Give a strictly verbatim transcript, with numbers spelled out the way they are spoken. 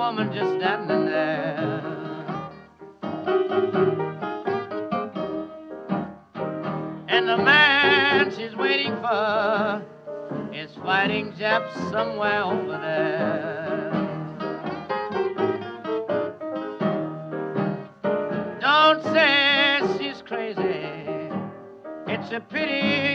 woman just standing there. And the man she's waiting for is fighting Japs somewhere over there. Don't say she's crazy, it's a pity